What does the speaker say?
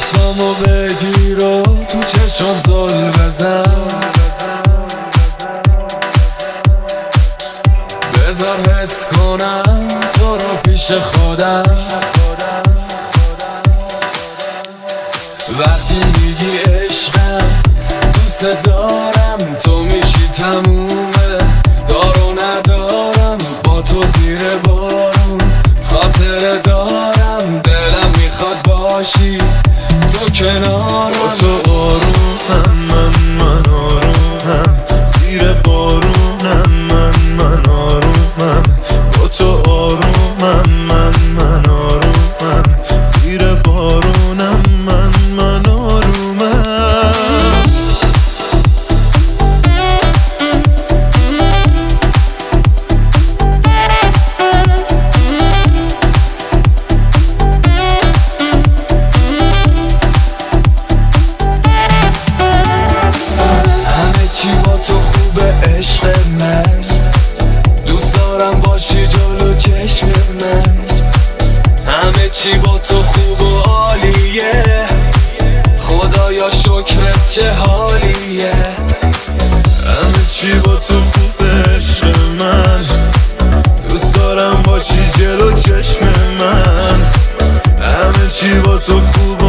دستامو بگیر و تو چشم زل بزن، بذار حس کنم تو رو پیش خودم. وقتی میگی عشقم دوست دارم، تو میشی تمومه، دارو ندارم با تو زیر بارون، خاطره دارم دلم میخواد باشی تو کنارم. با تو آرومم من آرومم، زیر بارونم من آرومم. با تو آرومم من آرومم، زیر بارونم من آرومم. چی با تو خوبه عشق من، دوست دارم باشی جلو چشم من. همه چی با تو خوب و عالیه، خدایا شکرت چه حالیه. همه چی با تو خوبه عشق من، دوست دارم باشی جلو چشم من. همه چی با تو خوبه